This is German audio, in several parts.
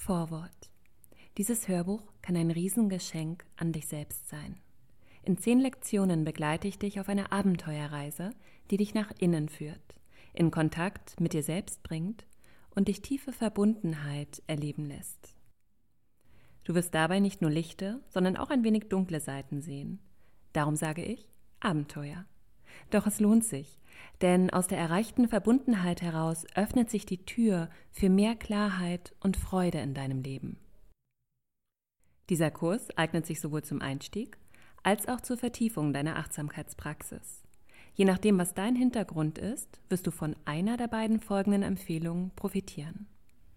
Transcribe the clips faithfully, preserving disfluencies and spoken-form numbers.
Vorwort. Dieses Hörbuch kann ein Riesengeschenk an dich selbst sein. In zehn Lektionen begleite ich dich auf eine Abenteuerreise, die dich nach innen führt, in Kontakt mit dir selbst bringt und dich tiefe Verbundenheit erleben lässt. Du wirst dabei nicht nur lichte, sondern auch ein wenig dunkle Seiten sehen. Darum sage ich Abenteuer. Doch es lohnt sich, denn aus der erreichten Verbundenheit heraus öffnet sich die Tür für mehr Klarheit und Freude in deinem Leben. Dieser Kurs eignet sich sowohl zum Einstieg als auch zur Vertiefung deiner Achtsamkeitspraxis. Je nachdem, was dein Hintergrund ist, wirst du von einer der beiden folgenden Empfehlungen profitieren.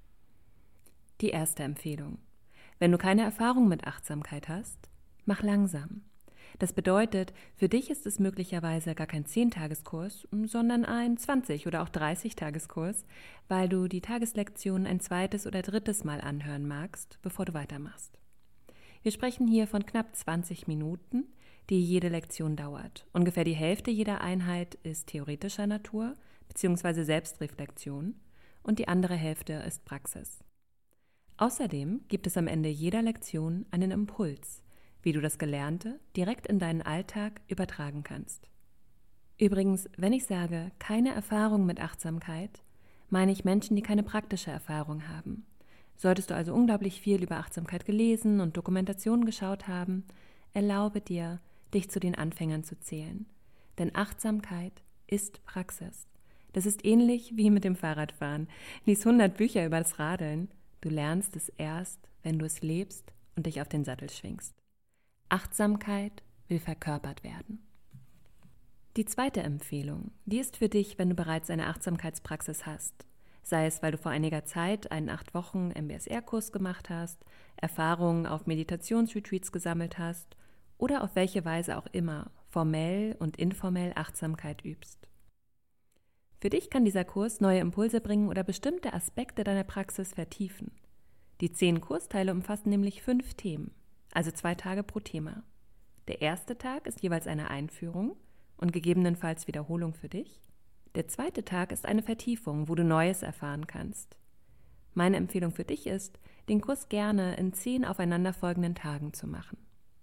Die erste Empfehlung: Wenn du keine Erfahrung mit Achtsamkeit hast, mach langsam. Das bedeutet, für dich ist es möglicherweise gar kein zehn-Tageskurs, sondern ein zwanzig- oder auch dreißig-Tageskurs, weil du die Tageslektion ein zweites oder drittes Mal anhören magst, bevor du weitermachst. Wir sprechen hier von knapp zwanzig Minuten, die jede Lektion dauert. Ungefähr die Hälfte jeder Einheit ist theoretischer Natur bzw. Selbstreflexion und die andere Hälfte ist Praxis. Außerdem gibt es am Ende jeder Lektion einen Impuls, wie du das Gelernte direkt in deinen Alltag übertragen kannst. Übrigens, wenn ich sage, keine Erfahrung mit Achtsamkeit, meine ich Menschen, die keine praktische Erfahrung haben. Solltest du also unglaublich viel über Achtsamkeit gelesen und Dokumentationen geschaut haben, erlaube dir, dich zu den Anfängern zu zählen. Denn Achtsamkeit ist Praxis. Das ist ähnlich wie mit dem Fahrradfahren. Lies hundert Bücher über das Radeln. Du lernst es erst, wenn du es lebst und dich auf den Sattel schwingst. Achtsamkeit will verkörpert werden. Die zweite Empfehlung, die ist für dich, wenn du bereits eine Achtsamkeitspraxis hast. Sei es, weil du vor einiger Zeit einen acht Wochen M B S R-Kurs gemacht hast, Erfahrungen auf Meditationsretreats gesammelt hast oder auf welche Weise auch immer formell und informell Achtsamkeit übst. Für dich kann dieser Kurs neue Impulse bringen oder bestimmte Aspekte deiner Praxis vertiefen. Die zehn Kursteile umfassen nämlich fünf Themen, also zwei Tage pro Thema. Der erste Tag ist jeweils eine Einführung und gegebenenfalls Wiederholung für dich. Der zweite Tag ist eine Vertiefung, wo du Neues erfahren kannst. Meine Empfehlung für dich ist, den Kurs gerne in zehn aufeinanderfolgenden Tagen zu machen.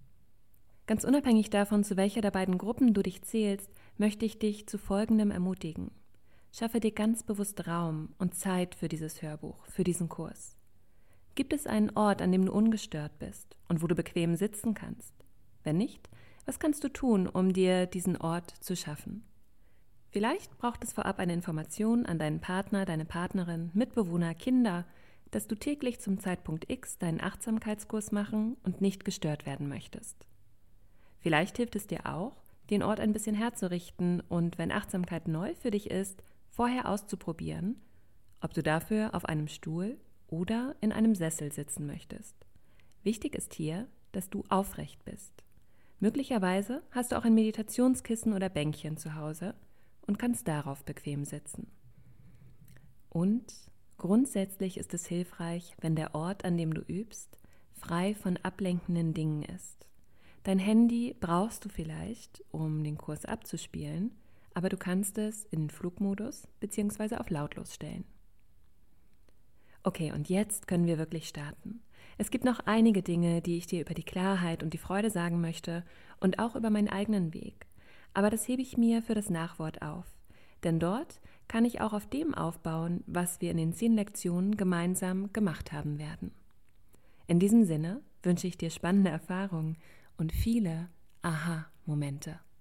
Ganz unabhängig davon, zu welcher der beiden Gruppen du dich zählst, möchte ich dich zu Folgendem ermutigen. Schaffe dir ganz bewusst Raum und Zeit für dieses Hörbuch, für diesen Kurs. Gibt es einen Ort, an dem du ungestört bist und wo du bequem sitzen kannst? Wenn nicht, was kannst du tun, um dir diesen Ort zu schaffen? Vielleicht braucht es vorab eine Information an deinen Partner, deine Partnerin, Mitbewohner, Kinder, dass du täglich zum Zeitpunkt X deinen Achtsamkeitskurs machen und nicht gestört werden möchtest. Vielleicht hilft es dir auch, den Ort ein bisschen herzurichten und, wenn Achtsamkeit neu für dich ist, vorher auszuprobieren, ob du dafür auf einem Stuhl oder in einem Sessel sitzen möchtest. Wichtig ist hier, dass du aufrecht bist. Möglicherweise hast du auch ein Meditationskissen oder Bänkchen zu Hause und kannst darauf bequem sitzen. Und grundsätzlich ist es hilfreich, wenn der Ort, an dem du übst, frei von ablenkenden Dingen ist. Dein Handy brauchst du vielleicht, um den Kurs abzuspielen, aber du kannst es in den Flugmodus bzw. auf lautlos stellen. Okay, und jetzt können wir wirklich starten. Es gibt noch einige Dinge, die ich dir über die Klarheit und die Freude sagen möchte und auch über meinen eigenen Weg. Aber das hebe ich mir für das Nachwort auf, denn dort kann ich auch auf dem aufbauen, was wir in den zehn Lektionen gemeinsam gemacht haben werden. In diesem Sinne wünsche ich dir spannende Erfahrungen und viele Aha-Momente.